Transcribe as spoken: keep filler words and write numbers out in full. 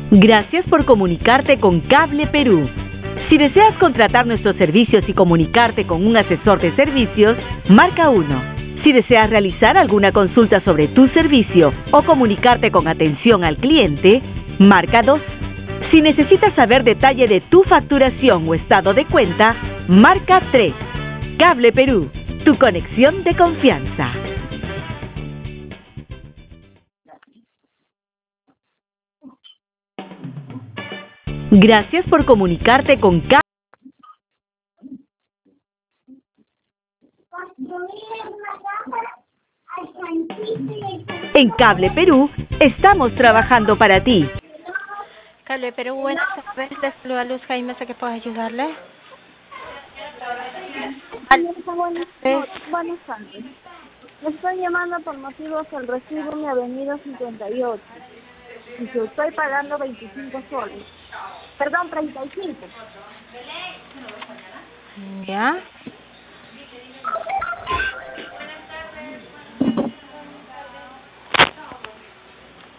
Gracias por comunicarte con Cable Perú. Si deseas contratar nuestros servicios y comunicarte con un asesor de servicios, marca uno. Si deseas realizar alguna consulta sobre tu servicio o comunicarte con atención al cliente, marca dos. Si necesitas saber detalle de tu facturación o estado de cuenta, marca tres. Cable Perú, tu conexión de confianza. Gracias por comunicarte con Cable. En Cable Perú, estamos trabajando para ti. Cable Perú, buenas tardes. Les saluda Luz Jaime, ¿a qué puedo ayudarle? Señorita, buenas, no, buenas tardes. Me estoy llamando por motivos del recibo en mi avenida cincuenta y ocho. Y que estoy pagando veinticinco soles. Perdón, treinta y cinco. ¿Ya?